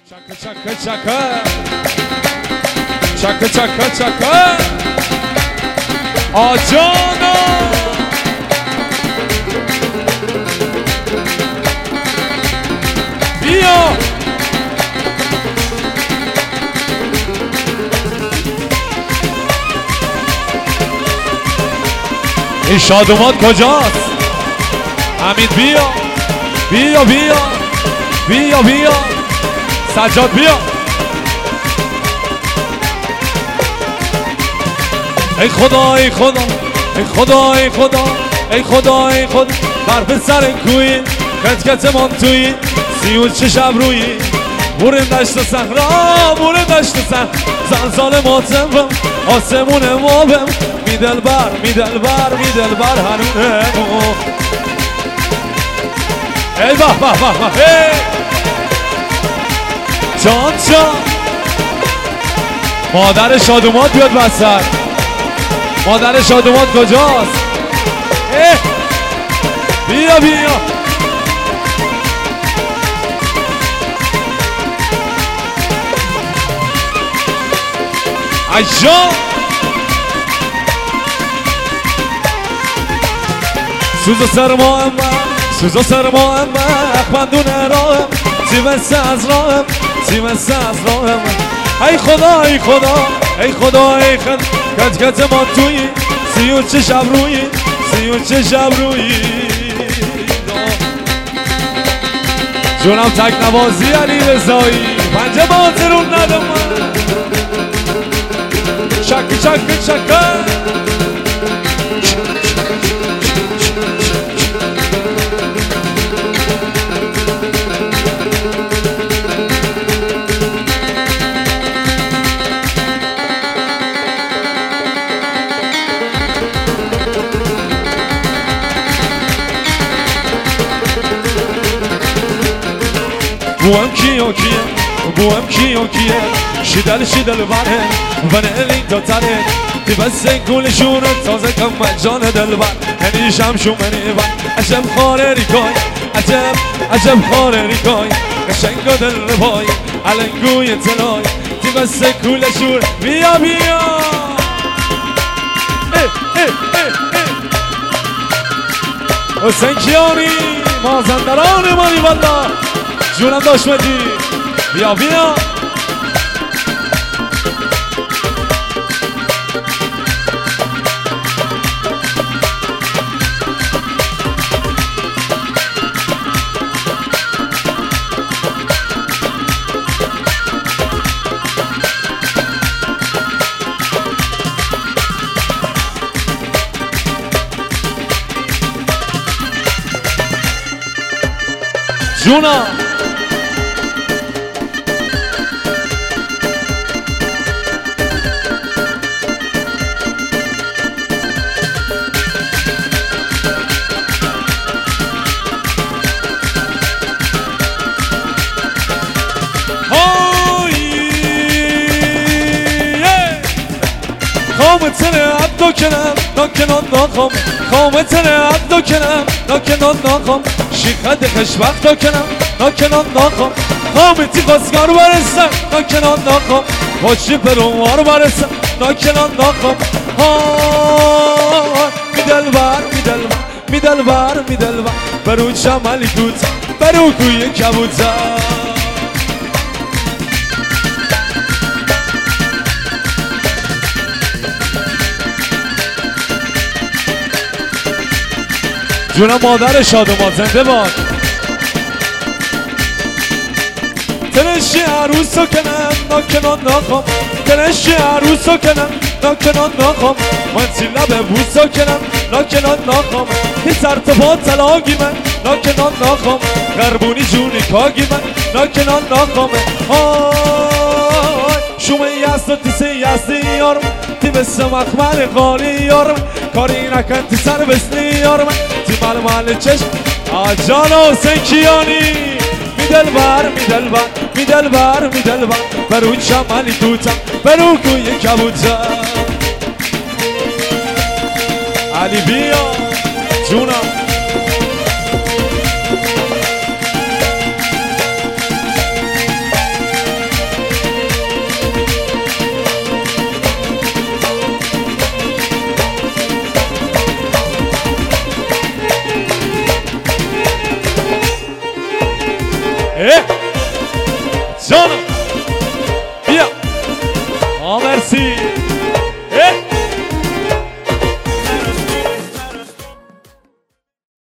چکه چکه چکه چکه چکه چکه آجانا بیا این شادومات کجاست؟ حمید بیا بیا بیا بیا بیا سجاد بیا ای خدا ای خدا ای خدا ای خدا ای خدا ای خدا بر پسر کوی کت کت من توی 36 شب روی بورن دشت صحرا بورن دشت صحرا زلزال ماتم آسمون مابم میدل بر هنونه ای به به به به جان جان مادر شادومات بیاد وسط مادر شادومات کجاست؟ بیا بیا عجان سوز و سرماهم سوز و سرماهم اخمندون راهم تیمسته از راهم تیمسته از راهم ای خدا ای خدا ای خدا ای خدا کت کت ما توی 36 شب روی 36 شب روی جونم تک نوازی علی رضایی پنجه بازرون ندم شک شک شک بوام کیو کیه بوام کیو کیه شدل شدل بره ونلی تا تره دی بس گل شون تازه کم جان دل بر هنیشم شو منی بر عجب خاره ریکای عجب خاره ریکای قشنگ دل ربای علنگوی تلای دی بس گل شون بیا بیا حسین کیانی مازندران مانی والله جونم داشمدی بیا بیا جونم خامتنه عدو کنم ناکنان ناخم شیخد خشبخت دو کنم ناکنان ناخم خامتی خواستگار برسم ناکنان ناخم پاچی پروار برسم ناکنان ناخم میدل بر برو چملی کوت برو کوی کبوتر جونم مادر شادومات زنده باد تنشی عروس رو کنم ناکنان ناخم تنشی عروس رو کنم ناکنان ناخم من سیلا به بوس رو کنم ناکنان ناخم هی سرتفات تلاگی من ناکنان ناخم غربونی جونی کاگی من ناکنان ناخم شومه یست و تیسه یستی یارم تی بسه مخمل قالی یارم کاری نکن تی سر بسنی یارم تی مال چشم آجان حسین کیانی میدل بر برو چملی کوتم برو کوی کبوتر علی بیا جونم اه جانم بیا مرسی